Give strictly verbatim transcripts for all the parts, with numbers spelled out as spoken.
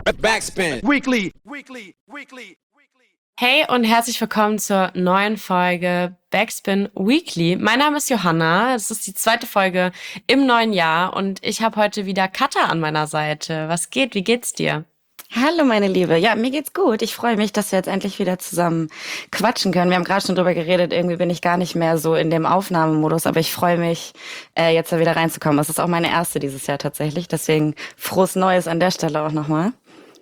Backspin. Weekly. Weekly. Weekly. Hey und herzlich willkommen zur neuen Folge Backspin Weekly. Mein Name ist Johanna, es ist die zweite Folge im neuen Jahr und ich habe heute wieder Katha an meiner Seite. Was geht, wie geht's dir? Hallo meine Liebe, ja, mir geht's gut. Ich freue mich, dass wir jetzt endlich wieder zusammen quatschen können. Wir haben gerade schon drüber geredet, irgendwie bin ich gar nicht mehr so in dem Aufnahmemodus, aber ich freue mich, äh, jetzt da wieder reinzukommen. Es ist auch meine erste dieses Jahr tatsächlich, deswegen frohes Neues an der Stelle auch nochmal.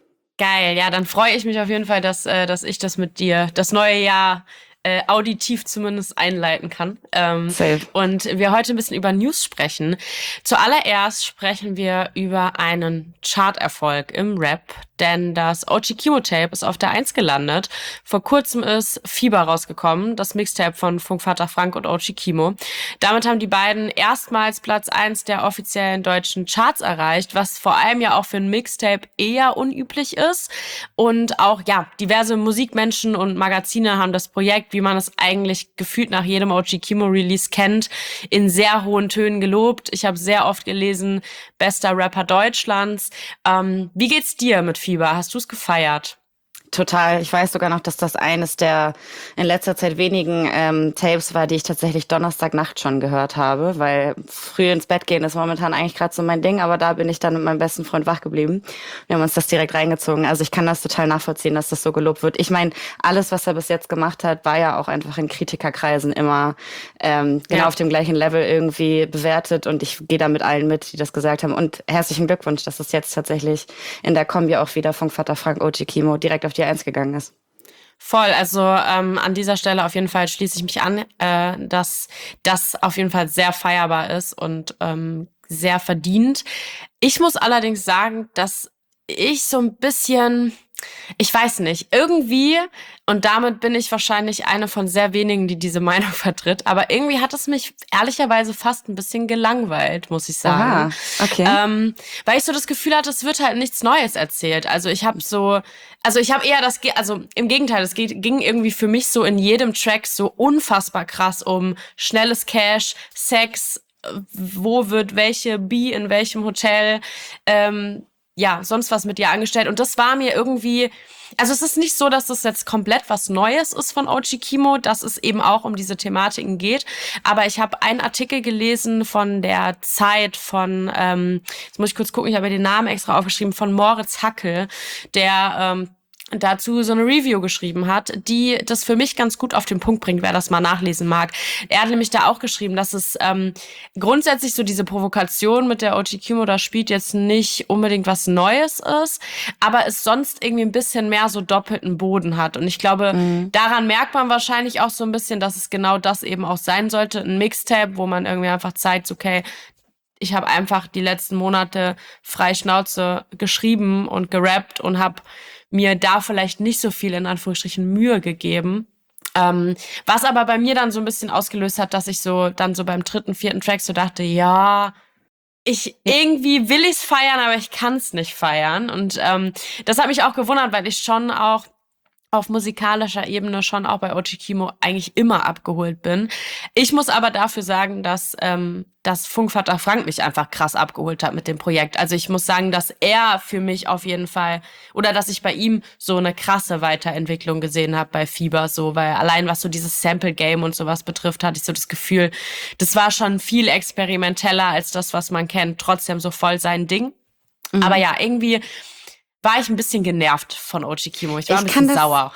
Geil, ja, dann freue ich mich auf jeden Fall, dass, äh, dass ich das mit dir, das neue Jahr, äh, auditiv zumindest einleiten kann. Ähm, Safe. und wir heute ein bisschen über News sprechen. Zuallererst sprechen wir über einen Charterfolg im Rap, denn das O G Kimo Tape ist auf der eins gelandet. Vor kurzem ist Fieber rausgekommen, das Mixtape von Funkvater Frank und O G Kimo. Damit haben die beiden erstmals Platz eins der offiziellen deutschen Charts erreicht, was vor allem ja auch für ein Mixtape eher unüblich ist. Und auch, ja, diverse Musikmenschen und Magazine haben das Projekt, wie man es eigentlich gefühlt nach jedem O G Kimo Release kennt, in sehr hohen Tönen gelobt. Ich habe sehr oft gelesen, bester Rapper Deutschlands. Ähm, wie geht's dir mit Fieber? Hast du es gefeiert? Total. Ich weiß sogar noch, dass das eines der in letzter Zeit wenigen ähm, Tapes war, die ich tatsächlich Donnerstagnacht schon gehört habe, weil früh ins Bett gehen ist momentan eigentlich gerade so mein Ding, aber da bin ich dann mit meinem besten Freund wach geblieben. Wir haben uns das direkt reingezogen. Also ich kann das total nachvollziehen, dass das so gelobt wird. Ich meine, alles, was er bis jetzt gemacht hat, war ja auch einfach in Kritikerkreisen immer ähm, genau Ja. auf dem gleichen Level irgendwie bewertet und ich gehe da mit allen mit, die das gesagt haben. Und herzlichen Glückwunsch, dass es jetzt tatsächlich in der Kombi auch wieder Funkvater Frank O G Kimo direkt auf die eins gegangen ist. Voll, also ähm, an dieser Stelle auf jeden Fall schließe ich mich an, äh, dass das auf jeden Fall sehr feierbar ist und ähm, sehr verdient. Ich muss allerdings sagen, dass ich so ein bisschen, ich weiß nicht, irgendwie, und damit bin ich wahrscheinlich eine von sehr wenigen, die diese Meinung vertritt, aber irgendwie hat es mich ehrlicherweise fast ein bisschen gelangweilt, muss ich sagen. Aha, okay. Ähm, weil ich so das Gefühl hatte, es wird halt nichts Neues erzählt. Also ich habe so, also ich habe eher das, Ge- also im Gegenteil, es geht, ging irgendwie für mich so in jedem Track so unfassbar krass um schnelles Cash, Sex, äh, wo wird welche B in welchem Hotel, ähm, ja, sonst was mit dir angestellt. Und das war mir irgendwie, also es ist nicht so, dass das jetzt komplett was Neues ist von O G Kimo, dass es eben auch um diese Thematiken geht. Aber ich habe einen Artikel gelesen von der Zeit von, ähm, jetzt muss ich kurz gucken, ich habe mir den Namen extra aufgeschrieben, von Moritz Hackel, der ähm, dazu so eine Review geschrieben hat, die das für mich ganz gut auf den Punkt bringt, wer das mal nachlesen mag. Er hat nämlich da auch geschrieben, dass es ähm, grundsätzlich so diese Provokation mit der O G Kimo da spielt jetzt nicht unbedingt was Neues ist, aber es sonst irgendwie ein bisschen mehr so doppelten Boden hat. Und ich glaube, Mhm. daran merkt man wahrscheinlich auch so ein bisschen, dass es genau das eben auch sein sollte. Ein Mixtape, wo man irgendwie einfach zeigt, okay, ich habe einfach die letzten Monate frei Schnauze geschrieben und gerappt und habe mir da vielleicht nicht so viel in Anführungsstrichen Mühe gegeben. Ähm, was aber bei mir dann so ein bisschen ausgelöst hat, dass ich so dann so beim dritten, vierten Track so dachte, ja, ich irgendwie will ich's feiern, aber ich kann's nicht feiern. Und ähm, das hat mich auch gewundert, weil ich schon auch auf musikalischer Ebene schon auch bei O G Kimo eigentlich immer abgeholt bin. Ich muss aber dafür sagen, dass ähm, dass Funkvater Frank mich einfach krass abgeholt hat mit dem Projekt. Also ich muss sagen, dass er für mich auf jeden Fall, oder dass ich bei ihm so eine krasse Weiterentwicklung gesehen habe bei Fieber, so, weil allein was so dieses Sample-Game und sowas betrifft, hatte ich so das Gefühl, das war schon viel experimenteller als das, was man kennt, trotzdem so voll sein Ding. Mhm. Aber ja, irgendwie war ich ein bisschen genervt von O G Kimo. Ich war Ich ein bisschen kann das- sauer.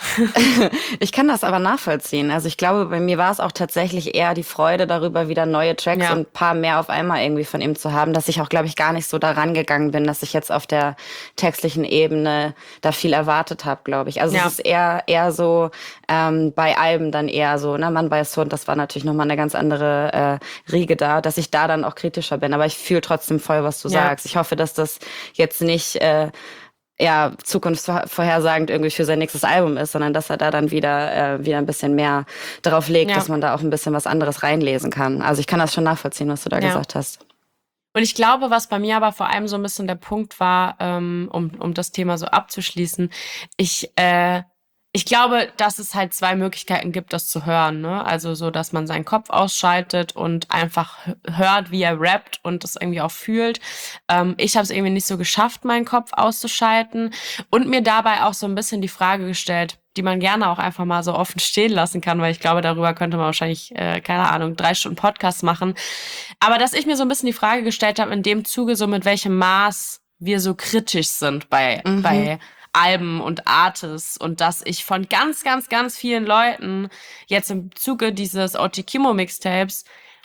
Ich kann das aber nachvollziehen. Also ich glaube, bei mir war es auch tatsächlich eher die Freude darüber, wieder neue Tracks Ja. und ein paar mehr auf einmal irgendwie von ihm zu haben, dass ich auch, glaube ich, gar nicht so daran gegangen bin, dass ich jetzt auf der textlichen Ebene da viel erwartet habe, glaube ich. Also Ja. es ist eher eher so ähm, bei Alben dann eher so, ne, Mann bei Hund, das war natürlich nochmal eine ganz andere äh, Riege da, dass ich da dann auch kritischer bin. Aber ich fühle trotzdem voll, was du Ja. sagst. Ich hoffe, dass das jetzt nicht äh, ja, zukunftsvorhersagend irgendwie für sein nächstes Album ist, sondern dass er da dann wieder äh, wieder ein bisschen mehr darauf legt, Ja. dass man da auch ein bisschen was anderes reinlesen kann. Also ich kann das schon nachvollziehen, was du da Ja. gesagt hast. Und ich glaube, was bei mir aber vor allem so ein bisschen der Punkt war, ähm, um, um das Thema so abzuschließen, ich, äh, Ich glaube, dass es halt zwei Möglichkeiten gibt, das zu hören, ne? Also so, dass man seinen Kopf ausschaltet und einfach h- hört, wie er rappt und das irgendwie auch fühlt. Ähm, ich habe es irgendwie nicht so geschafft, meinen Kopf auszuschalten und mir dabei auch so ein bisschen die Frage gestellt, die man gerne auch einfach mal so offen stehen lassen kann, weil ich glaube, darüber könnte man wahrscheinlich, äh, keine Ahnung, drei Stunden Podcast machen. Aber dass ich mir so ein bisschen die Frage gestellt habe, in dem Zuge so mit welchem Maß wir so kritisch sind bei, Mhm. bei Alben und Artists und dass ich von ganz, ganz, ganz vielen Leuten jetzt im Zuge dieses O G Kimo Mixtapes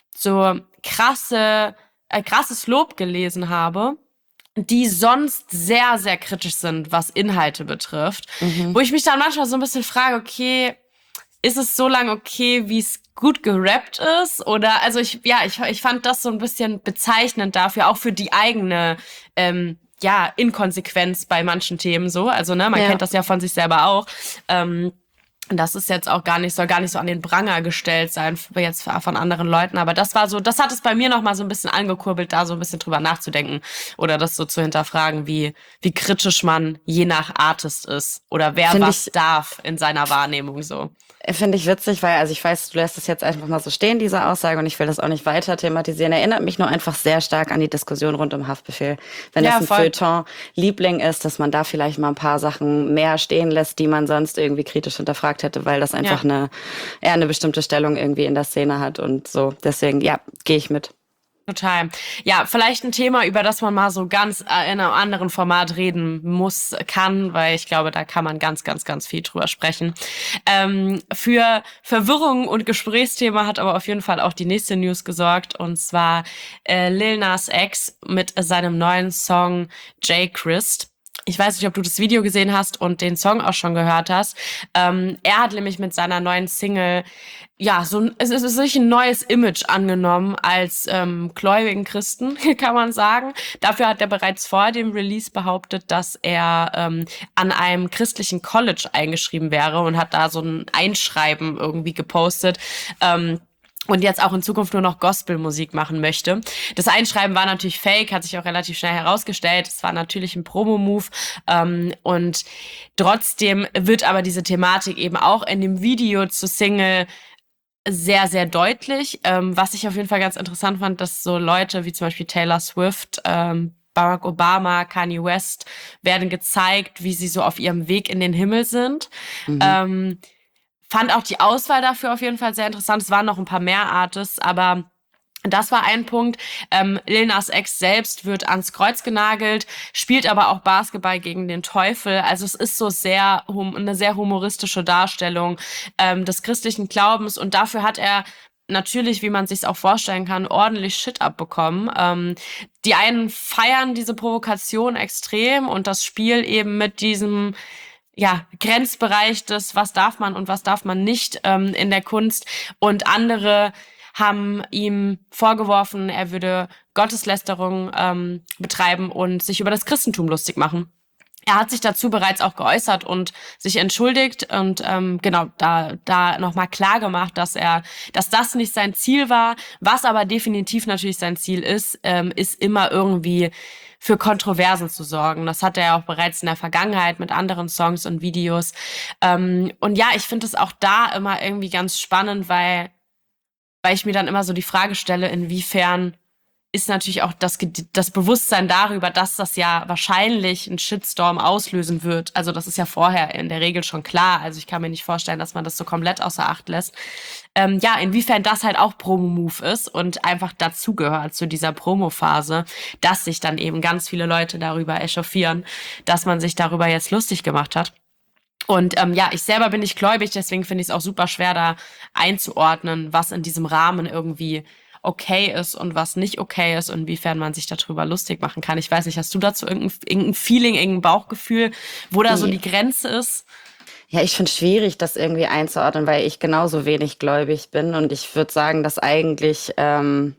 so krasse, äh, krasses Lob gelesen habe, die sonst sehr, sehr kritisch sind, was Inhalte betrifft, Mhm. wo ich mich dann manchmal so ein bisschen frage, okay, ist es so lang okay, wie es gut gerappt ist? Oder, also ich, ja, ich, ich fand das so ein bisschen bezeichnend dafür, auch für die eigene, ähm, ja, Inkonsequenz bei manchen Themen so. Also, ne, man Ja. kennt das ja von sich selber auch. Ähm, das ist jetzt auch gar nicht, soll gar nicht so an den Pranger gestellt sein, f- jetzt von anderen Leuten. Aber das war so, das hat es bei mir noch mal so ein bisschen angekurbelt, da so ein bisschen drüber nachzudenken oder das so zu hinterfragen, wie, wie kritisch man je nach Artist ist oder wer Finde was ich, darf in seiner Wahrnehmung so. Finde ich witzig, weil, also ich weiß, du lässt es jetzt einfach mal so stehen, diese Aussage, und ich will das auch nicht weiter thematisieren. Erinnert mich nur einfach sehr stark an die Diskussion rund um Haftbefehl. Wenn das Ja, ein voll. Feuilleton-Liebling ist, dass man da vielleicht mal ein paar Sachen mehr stehen lässt, die man sonst irgendwie kritisch hinterfragt hätte, weil das einfach Ja, eine, eher eine bestimmte Stellung irgendwie in der Szene hat und so. Deswegen, ja, gehe ich mit. total. Ja, vielleicht ein Thema, über das man mal so ganz äh, in einem anderen Format reden muss, kann, weil ich glaube, da kann man ganz, ganz, ganz viel drüber sprechen. Ähm, für Verwirrung und Gesprächsthema hat aber auf jeden Fall auch die nächste News gesorgt, und zwar äh, Lil Nas X mit seinem neuen Song J. Christ. Ich weiß nicht, ob du das Video gesehen hast und den Song auch schon gehört hast. Ähm, er hat nämlich mit seiner neuen Single, ja, so ein, es ist sich ein neues Image angenommen als ähm, gläubigen Christen, kann man sagen. Dafür hat er bereits vor dem Release behauptet, dass er ähm, an einem christlichen College eingeschrieben wäre und hat da so ein Einschreiben irgendwie gepostet. Ähm, und jetzt auch in Zukunft nur noch Gospelmusik machen möchte. Das Einschreiben war natürlich fake, hat sich auch relativ schnell herausgestellt. Es war natürlich ein Promo-Move. Ähm, und trotzdem wird aber diese Thematik eben auch in dem Video zur Single sehr, sehr deutlich. Ähm, was ich auf jeden Fall ganz interessant fand, dass so Leute wie zum Beispiel Taylor Swift, ähm, Barack Obama, Kanye West werden gezeigt, wie sie so auf ihrem Weg in den Himmel sind. Mhm. Ähm, Fand auch die Auswahl dafür auf jeden Fall sehr interessant. Es waren noch ein paar mehr Artists, aber das war ein Punkt. Ähm, Lil Nas X selbst wird ans Kreuz genagelt, spielt aber auch Basketball gegen den Teufel. Also es ist so sehr hum eine sehr humoristische Darstellung ähm, des christlichen Glaubens, und dafür hat er natürlich, wie man sich auch vorstellen kann, ordentlich Shit abbekommen. Ähm, die einen feiern diese Provokation extrem und das Spiel eben mit diesem, ja, Grenzbereich des, was darf man und was darf man nicht ähm, in der Kunst. Und andere haben ihm vorgeworfen, er würde Gotteslästerung ähm, betreiben und sich über das Christentum lustig machen. Er hat sich dazu bereits auch geäußert und sich entschuldigt und ähm, genau da da nochmal klar gemacht, dass er, dass das nicht sein Ziel war. Was aber definitiv natürlich sein Ziel ist, ähm, ist immer irgendwie für Kontroversen zu sorgen. Das hat er ja auch bereits in der Vergangenheit mit anderen Songs und Videos. Ähm, und ja, ich finde es auch da immer irgendwie ganz spannend, weil weil ich mir dann immer so die Frage stelle, inwiefern ist natürlich auch das, das Bewusstsein darüber, dass das ja wahrscheinlich einen Shitstorm auslösen wird. Also das ist ja vorher in der Regel schon klar. Also ich kann mir nicht vorstellen, dass man das so komplett außer Acht lässt. Ähm, ja, inwiefern das halt auch Promo-Move ist und einfach dazugehört zu dieser Promo-Phase, dass sich dann eben ganz viele Leute darüber echauffieren, dass man sich darüber jetzt lustig gemacht hat. Und ähm, ja, ich selber bin nicht gläubig, deswegen finde ich es auch super schwer, da einzuordnen, was in diesem Rahmen irgendwie okay ist und was nicht okay ist und inwiefern man sich darüber lustig machen kann. Ich weiß nicht, hast du dazu irgendein, irgendein Feeling, irgendein Bauchgefühl, wo da so Ja, die Grenze ist? ja, ich finde es schwierig, das irgendwie einzuordnen, weil ich genauso wenig gläubig bin und ich würde sagen, dass eigentlich, ähm,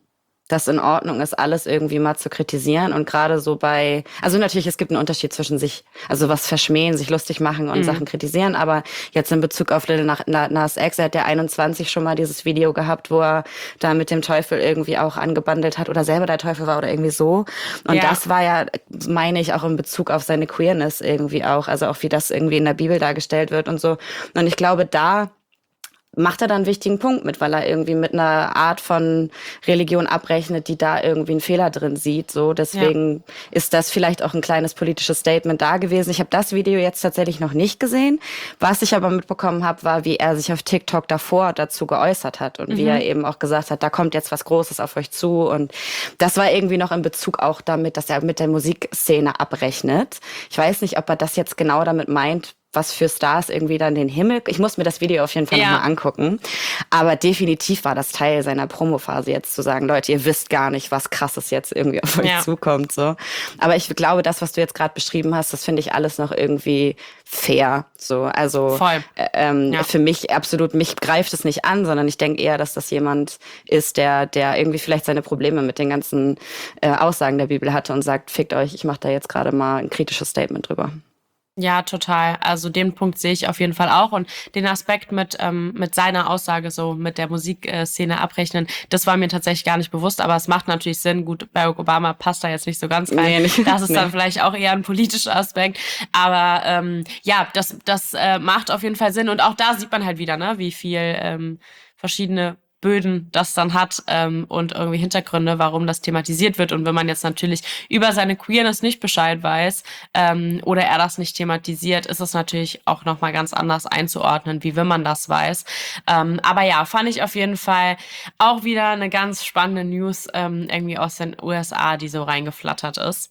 das in Ordnung ist, alles irgendwie mal zu kritisieren. Und gerade so bei, also natürlich, es gibt einen Unterschied zwischen sich, also was verschmähen, sich lustig machen und Mhm. Sachen kritisieren, aber jetzt in Bezug auf Lil Na- Na- Nas X, er hat ja einundzwanzig schon mal dieses Video gehabt, wo er da mit dem Teufel irgendwie auch angebandelt hat oder selber der Teufel war oder irgendwie so. Und Ja. das war ja, meine ich, auch in Bezug auf seine Queerness irgendwie auch, also auch wie das irgendwie in der Bibel dargestellt wird und so. Und ich glaube, da macht er da einen wichtigen Punkt mit, weil er irgendwie mit einer Art von Religion abrechnet, die da irgendwie einen Fehler drin sieht. So, deswegen ja. ist das vielleicht auch ein kleines politisches Statement da gewesen. Ich habe das Video jetzt tatsächlich noch nicht gesehen. Was ich aber mitbekommen habe, war, wie er sich auf TikTok davor dazu geäußert hat und mhm. wie er eben auch gesagt hat, da kommt jetzt was Großes auf euch zu. Und das war irgendwie noch in Bezug auch damit, dass er mit der Musikszene abrechnet. Ich weiß nicht, ob er das jetzt genau damit meint, was für Stars irgendwie dann den Himmel. Ich muss mir das Video auf jeden Fall ja. nochmal angucken. Aber definitiv war das Teil seiner Promophase, jetzt zu sagen, Leute, ihr wisst gar nicht, was Krasses jetzt irgendwie auf euch ja. zukommt. So. Aber ich glaube, das, was du jetzt gerade beschrieben hast, das finde ich alles noch irgendwie fair. So, also Voll. Ähm, ja. für mich absolut, mich greift es nicht an, sondern ich denke eher, dass das jemand ist, der, der irgendwie vielleicht seine Probleme mit den ganzen äh, Aussagen der Bibel hatte und sagt, fickt euch, ich mache da jetzt gerade mal ein kritisches Statement drüber. Ja, total. Also den Punkt sehe ich auf jeden Fall auch. Und den Aspekt mit ähm, mit seiner Aussage so mit der Musikszene abrechnen, das war mir tatsächlich gar nicht bewusst. Aber es macht natürlich Sinn. Gut, Barack Obama passt da jetzt nicht so ganz rein. Nee, nicht. Das ist nee. dann vielleicht auch eher ein politischer Aspekt. Aber ähm, ja, das das äh, macht auf jeden Fall Sinn. Und auch da sieht man halt wieder, ne, wie viel ähm, verschiedene Böden das dann hat ähm, und irgendwie Hintergründe, warum das thematisiert wird. Und wenn man jetzt natürlich über seine Queerness nicht Bescheid weiß ähm, oder er das nicht thematisiert, ist es natürlich auch nochmal ganz anders einzuordnen, wie wenn man das weiß. Ähm, aber ja, fand ich auf jeden Fall auch wieder eine ganz spannende News ähm, irgendwie aus den U S A, die so reingeflattert ist.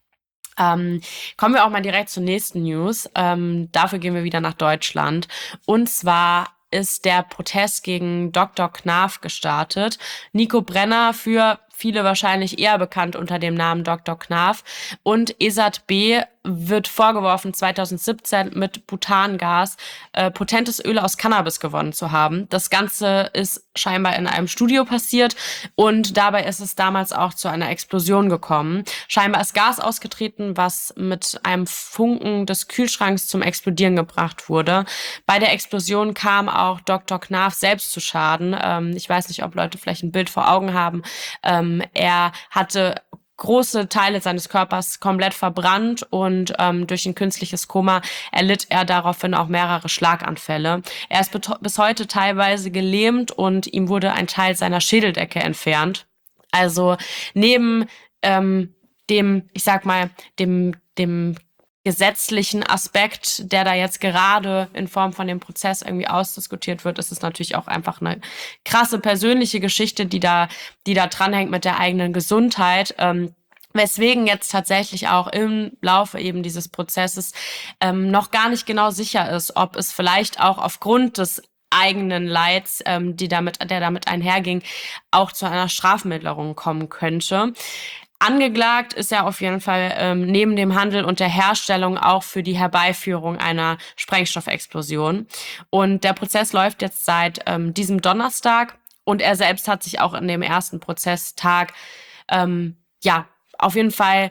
Ähm, kommen wir auch mal direkt zur nächsten News. Ähm, dafür gehen wir wieder nach Deutschland. Und zwar ist der Protest gegen Doktor Knaf gestartet. Nico Brenner, für viele wahrscheinlich eher bekannt unter dem Namen Doktor Knaf, und Esat B. wird vorgeworfen, zwanzig siebzehn mit Butangas äh, potentes Öl aus Cannabis gewonnen zu haben. Das Ganze ist scheinbar in einem Studio passiert und dabei ist es damals auch zu einer Explosion gekommen. Scheinbar ist Gas ausgetreten, was mit einem Funken des Kühlschranks zum Explodieren gebracht wurde. Bei der Explosion kam auch Doktor Knaf selbst zu Schaden. Ähm, ich weiß nicht, ob Leute vielleicht ein Bild vor Augen haben. Ähm, er hatte große Teile seines Körpers komplett verbrannt und ähm, durch ein künstliches Koma erlitt er daraufhin auch mehrere Schlaganfälle. Er ist bis heute teilweise gelähmt und ihm wurde ein Teil seiner Schädeldecke entfernt. Also neben ähm, dem, ich sag mal, dem, dem gesetzlichen Aspekt, der da jetzt gerade in Form von dem Prozess irgendwie ausdiskutiert wird, ist es natürlich auch einfach eine krasse persönliche Geschichte, die da, die da dranhängt mit der eigenen Gesundheit. Ähm, weswegen jetzt tatsächlich auch im Laufe eben dieses Prozesses ähm, noch gar nicht genau sicher ist, ob es vielleicht auch aufgrund des eigenen Leids, ähm, die damit, der damit einherging, auch zu einer Strafmilderung kommen könnte. Angeklagt ist er auf jeden Fall ähm, neben dem Handel und der Herstellung auch für die Herbeiführung einer Sprengstoffexplosion. Und der Prozess läuft jetzt seit ähm, diesem Donnerstag und er selbst hat sich auch in dem ersten Prozesstag ähm, ja auf jeden Fall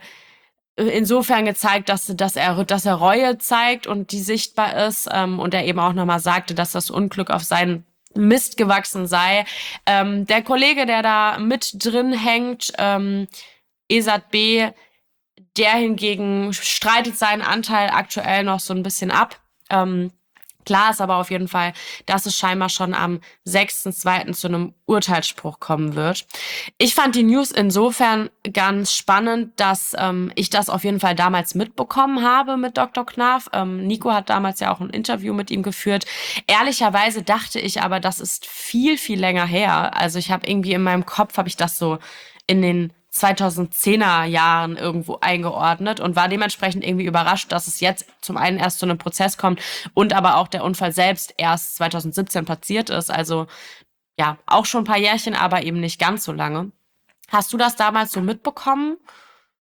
insofern gezeigt, dass, dass er, dass er Reue zeigt und die sichtbar ist ähm, und er eben auch nochmal sagte, dass das Unglück auf seinen Mist gewachsen sei. Ähm, der Kollege, der da mit drin hängt, ähm, Esat B., der hingegen streitet seinen Anteil aktuell noch so ein bisschen ab. Ähm, klar ist aber auf jeden Fall, dass es scheinbar schon am sechsten zweiten zu einem Urteilsspruch kommen wird. Ich fand die News insofern ganz spannend, dass ähm, ich das auf jeden Fall damals mitbekommen habe mit Doktor Knaf. Ähm, Nico hat damals ja auch ein Interview mit ihm geführt. Ehrlicherweise dachte ich aber, das ist viel, viel länger her. Also ich habe irgendwie in meinem Kopf, habe ich das so in den zweitausendzehner Jahren irgendwo eingeordnet und war dementsprechend irgendwie überrascht, dass es jetzt zum einen erst zu einem Prozess kommt und aber auch der Unfall selbst erst zwanzig siebzehn passiert ist. Also ja, auch schon ein paar Jährchen, aber eben nicht ganz so lange. Hast du das damals so mitbekommen?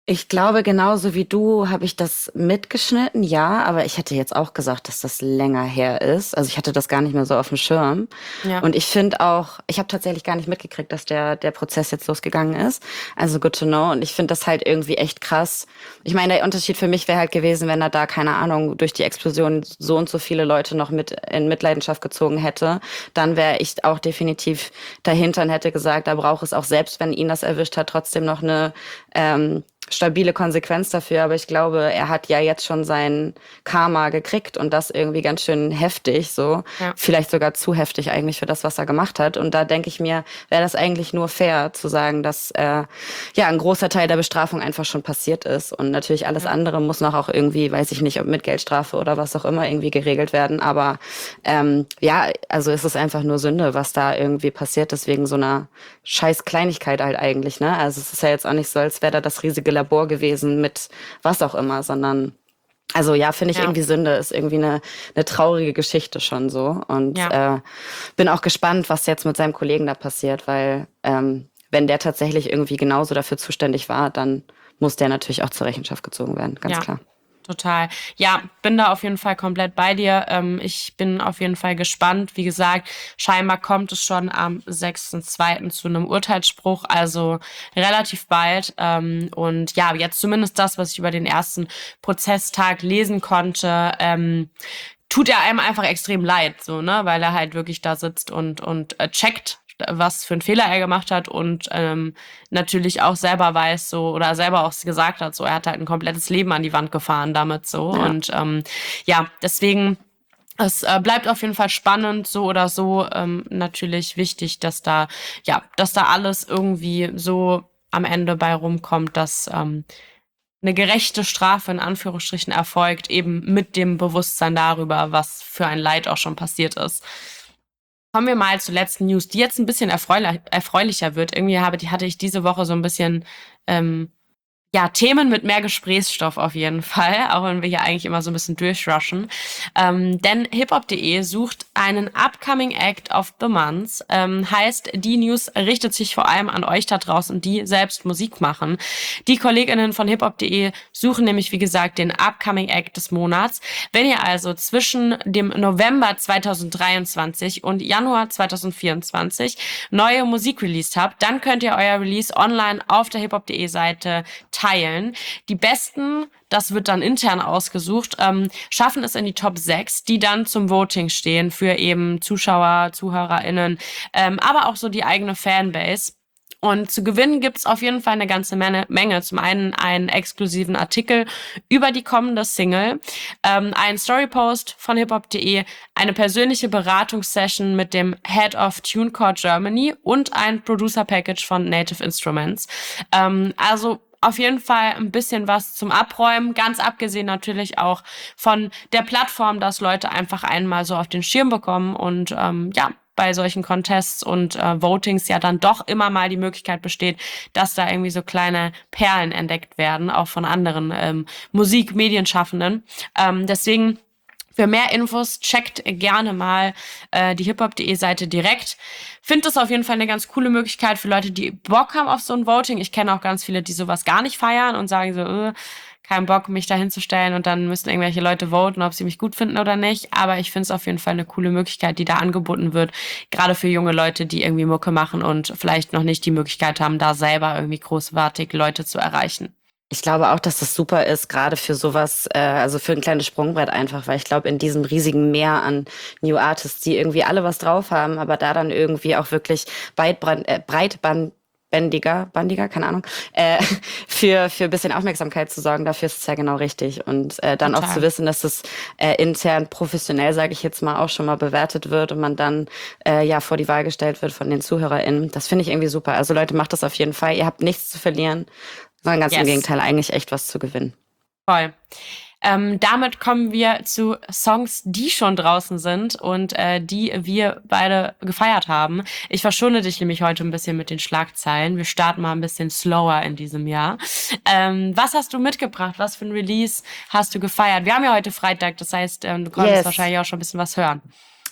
Ich glaube, genauso wie du habe ich das mitgeschnitten, ja, aber ich hätte jetzt auch gesagt, dass das länger her ist. Also ich hatte das gar nicht mehr so auf dem Schirm. Ja, Und ich finde auch, ich habe tatsächlich gar nicht mitgekriegt, dass der der Prozess jetzt losgegangen ist. Also good to know. Und ich finde das halt irgendwie echt krass. Ich meine, der Unterschied für mich wäre halt gewesen, wenn er da, keine Ahnung, durch die Explosion so und so viele Leute noch mit in Mitleidenschaft gezogen hätte. Dann wäre ich auch definitiv dahinter und hätte gesagt, da braucht es auch, selbst wenn ihn das erwischt hat, trotzdem noch eine ähm, stabile Konsequenz dafür, aber ich glaube, er hat ja jetzt schon sein Karma gekriegt und das irgendwie ganz schön heftig, so. ja, Vielleicht sogar zu heftig eigentlich für das, was er gemacht hat. Und da denke ich mir, wäre das eigentlich nur fair zu sagen, dass äh, ja ein großer Teil der Bestrafung einfach schon passiert ist. Und natürlich alles ja, andere muss noch auch irgendwie, weiß ich nicht, ob mit Geldstrafe oder was auch immer irgendwie geregelt werden. Aber ähm, ja, also es ist einfach nur Sünde, was da irgendwie passiert ist wegen so einer scheiß Kleinigkeit halt eigentlich, ne? Also es ist ja jetzt auch nicht so, als wäre da das riesige Labor gewesen mit was auch immer, sondern also ja, finde ich ja, irgendwie Sünde, ist irgendwie eine, eine traurige Geschichte schon so. Und ja. äh, bin auch gespannt, was jetzt mit seinem Kollegen da passiert, weil ähm, wenn der tatsächlich irgendwie genauso dafür zuständig war, dann muss der natürlich auch zur Rechenschaft gezogen werden, ganz Ja, klar. total. Ja, bin da auf jeden Fall komplett bei dir. Ähm, ich bin auf jeden Fall gespannt. Wie gesagt, scheinbar kommt es schon am sechsten zweiten zu einem Urteilsspruch, also relativ bald. Ähm, und ja, jetzt zumindest das, was ich über den ersten Prozesstag lesen konnte, ähm, tut er einem einfach extrem leid, so, ne, weil er halt wirklich da sitzt und und äh, checkt, was für einen Fehler er gemacht hat und ähm, natürlich auch selber weiß so oder selber auch gesagt hat, so er hat halt ein komplettes Leben an die Wand gefahren damit so Ja. und ähm, ja, deswegen es äh, bleibt auf jeden Fall spannend, so oder so. Ähm, natürlich wichtig, dass da, ja, dass da alles irgendwie so am Ende bei rumkommt, dass ähm, eine gerechte Strafe in Anführungsstrichen erfolgt, eben mit dem Bewusstsein darüber, was für ein Leid auch schon passiert ist. Kommen wir mal zur letzten News, die jetzt ein bisschen erfreulich, erfreulicher wird. Irgendwie habe, die hatte ich diese Woche so ein bisschen ähm, ja, Themen mit mehr Gesprächsstoff auf jeden Fall, auch wenn wir hier eigentlich immer so ein bisschen durchrushen. Ähm, denn hiphop punkt de sucht einen Upcoming Act of the Month. Ähm, heißt, die News richtet sich vor allem an euch da draußen, die selbst Musik machen. Die KollegInnen von hiphop punkt de suchen nämlich, wie gesagt, den Upcoming Act des Monats. Wenn ihr also zwischen dem November zweitausenddreiundzwanzig und Januar zweitausendvierundzwanzig neue Musik released habt, dann könnt ihr euer Release online auf der hiphop punkt de Seite teilen. Die Besten, das wird dann intern ausgesucht, ähm, schaffen es in die Top sechs, die dann zum Voting stehen für eben Zuschauer, ZuhörerInnen, ähm, aber auch so die eigene Fanbase. Und zu gewinnen gibt's auf jeden Fall eine ganze Menge. Menge. Zum einen einen exklusiven Artikel über die kommende Single, ähm, einen Storypost von hiphop punkt de, eine persönliche Beratungssession mit dem Head of TuneCore Germany und ein Producer-Package von Native Instruments. Ähm, also auf jeden Fall ein bisschen was zum Abräumen, ganz abgesehen natürlich auch von der Plattform, dass Leute einfach einmal so auf den Schirm bekommen und ähm, ja, bei solchen Contests und äh, Votings ja dann doch immer mal die Möglichkeit besteht, dass da irgendwie so kleine Perlen entdeckt werden, auch von anderen ähm, Musik-Medienschaffenden. Ähm, deswegen für mehr Infos checkt gerne mal äh, die hiphop punkt de Seite direkt. Finde das auf jeden Fall eine ganz coole Möglichkeit für Leute, die Bock haben auf so ein Voting. Ich kenne auch ganz viele, die sowas gar nicht feiern und sagen so, äh, kein Bock, mich da hinzustellen und dann müssen irgendwelche Leute voten, ob sie mich gut finden oder nicht. Aber ich finde es auf jeden Fall eine coole Möglichkeit, die da angeboten wird. Gerade für junge Leute, die irgendwie Mucke machen und vielleicht noch nicht die Möglichkeit haben, da selber irgendwie großartig Leute zu erreichen. Ich glaube auch, dass das super ist, gerade für sowas, äh, also für ein kleines Sprungbrett einfach, weil ich glaube, in diesem riesigen Meer an New Artists, die irgendwie alle was drauf haben, aber da dann irgendwie auch wirklich breitband, äh, breitbandiger, bandiger, keine Ahnung, äh, für für ein bisschen Aufmerksamkeit zu sorgen, dafür ist es ja genau richtig. Und äh, dann auch Total. zu wissen, dass es äh, intern professionell, sage ich jetzt mal, auch schon mal bewertet wird und man dann äh, ja vor die Wahl gestellt wird von den ZuhörerInnen. Das finde ich irgendwie super. Also Leute, macht das auf jeden Fall. Ihr habt nichts zu verlieren. Sondern ganz im Yes. Gegenteil, eigentlich echt was zu gewinnen. Voll. Ähm, damit kommen wir zu Songs, die schon draußen sind und äh, die wir beide gefeiert haben. Ich verschone dich nämlich heute ein bisschen mit den Schlagzeilen. Wir starten mal ein bisschen slower in diesem Jahr. Ähm, was hast du mitgebracht? Was für ein Release hast du gefeiert? Wir haben ja heute Freitag, das heißt, ähm, du konntest Yes. wahrscheinlich auch schon ein bisschen was hören.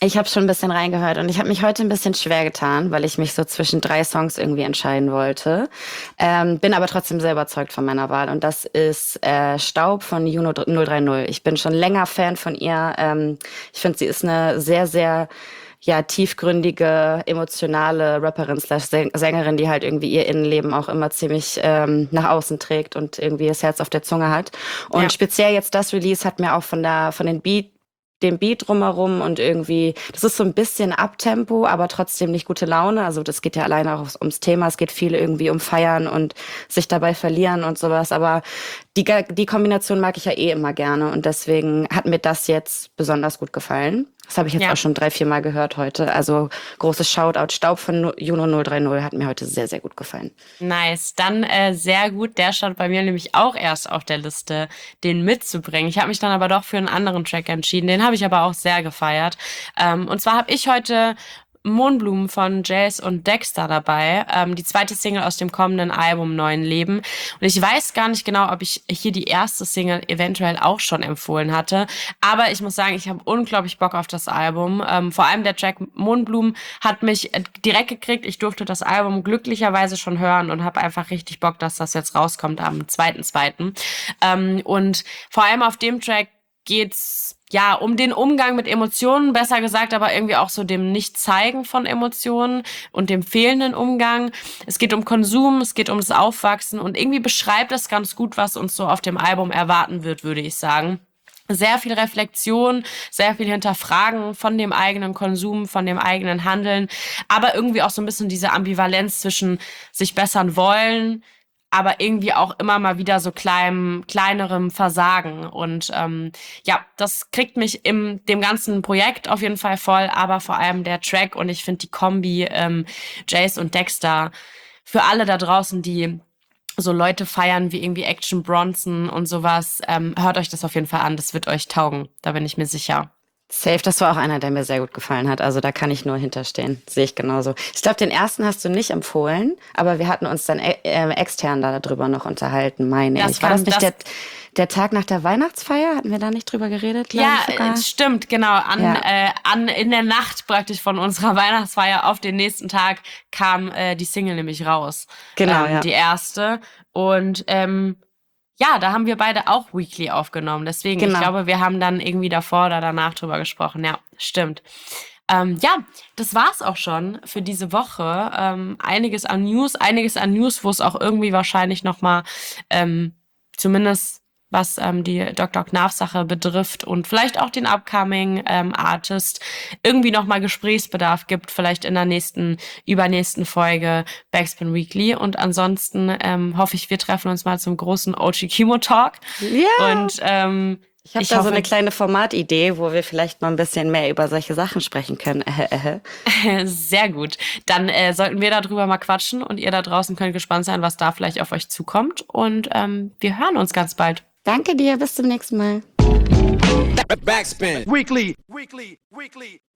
Ich habe schon ein bisschen reingehört und ich habe mich heute ein bisschen schwer getan, weil ich mich so zwischen drei Songs irgendwie entscheiden wollte. Ähm, bin aber trotzdem sehr überzeugt von meiner Wahl und das ist äh, Staub von Juno null drei null. Ich bin schon länger Fan von ihr. Ähm, ich finde, sie ist eine sehr, sehr ja, tiefgründige, emotionale Rapperin slash Sängerin, die halt irgendwie ihr Innenleben auch immer ziemlich ähm, nach außen trägt und irgendwie das Herz auf der Zunge hat. Und Ja. speziell jetzt das Release hat mir auch von der von den Beat dem Beat drumherum und irgendwie, das ist so ein bisschen Abtempo, aber trotzdem nicht gute Laune. Also das geht ja alleine auch ums Thema. Es geht viel irgendwie um Feiern und sich dabei verlieren und sowas. Aber die, die Kombination mag ich ja eh immer gerne und deswegen hat mir das jetzt besonders gut gefallen. Das habe ich jetzt Ja. auch schon drei, vier Mal gehört heute. Also großes Shoutout. Staub von Juno null drei null hat mir heute sehr, sehr gut gefallen. Nice, dann äh, sehr gut. Der stand bei mir nämlich auch erst auf der Liste, den mitzubringen. Ich habe mich dann aber doch für einen anderen Track entschieden. Den habe ich aber auch sehr gefeiert. Ähm, und zwar habe ich heute Mohnblumen von Jace und Dexter dabei. Ähm, die zweite Single aus dem kommenden Album Neuen Leben. Und ich weiß gar nicht genau, ob ich hier die erste Single eventuell auch schon empfohlen hatte. Aber ich muss sagen, ich habe unglaublich Bock auf das Album. Ähm, vor allem der Track Mohnblumen hat mich äh, direkt gekriegt. Ich durfte das Album glücklicherweise schon hören und habe einfach richtig Bock, dass das jetzt rauskommt am zweiten zweiten Ähm, und vor allem auf dem Track geht's ja um den Umgang mit Emotionen, besser gesagt, aber irgendwie auch so dem Nicht-Zeigen von Emotionen und dem fehlenden Umgang. Es geht um Konsum, es geht ums Aufwachsen und irgendwie beschreibt es ganz gut, was uns so auf dem Album erwarten wird, würde ich sagen. Sehr viel Reflexion, sehr viel Hinterfragen von dem eigenen Konsum, von dem eigenen Handeln, aber irgendwie auch so ein bisschen diese Ambivalenz zwischen sich bessern wollen, aber irgendwie auch immer mal wieder so kleinem, kleinerem Versagen. Und ähm, ja, das kriegt mich in dem ganzen Projekt auf jeden Fall voll, aber vor allem der Track und ich finde die Kombi ähm, Jace und Dexter für alle da draußen, die so Leute feiern wie irgendwie Action Bronson und sowas, ähm, hört euch das auf jeden Fall an, das wird euch taugen, da bin ich mir sicher. Safe, das war auch einer, der mir sehr gut gefallen hat. Also da kann ich nur hinterstehen. Sehe ich genauso. Ich glaube, den ersten hast du nicht empfohlen, aber wir hatten uns dann äh, extern darüber noch unterhalten, meine Das ich. War kann- das nicht das- der, der Tag nach der Weihnachtsfeier? Hatten wir da nicht drüber geredet? glaub Ja, ich sogar? äh, stimmt, genau. An, Ja. äh, an in der Nacht praktisch von unserer Weihnachtsfeier auf den nächsten Tag kam äh, die Single nämlich raus. Genau, ähm, ja. Die erste. Und ähm, ja, da haben wir beide auch Weekly aufgenommen. Deswegen, Genau. ich glaube, wir haben dann irgendwie davor oder danach drüber gesprochen. Ja, stimmt. Ähm, ja, das war's auch schon für diese Woche. Ähm, einiges an News, einiges an News, wo es auch irgendwie wahrscheinlich nochmal ähm, zumindest was ähm, die Doktor Knarf-Sache betrifft und vielleicht auch den upcoming ähm, Artist irgendwie nochmal Gesprächsbedarf gibt, vielleicht in der nächsten, übernächsten Folge Backspin Weekly. Und ansonsten ähm, hoffe ich, wir treffen uns mal zum großen O G Kimo Talk. Ja. Und ähm, Ich habe ich da so hoffe- eine kleine Formatidee, wo wir vielleicht mal ein bisschen mehr über solche Sachen sprechen können. Äh, äh. sehr gut. Dann äh, sollten wir darüber mal quatschen und ihr da draußen könnt gespannt sein, was da vielleicht auf euch zukommt. Und ähm, wir hören uns ganz bald. Danke dir, bis zum nächsten Mal. Backspin. Weekly. Weekly. Weekly.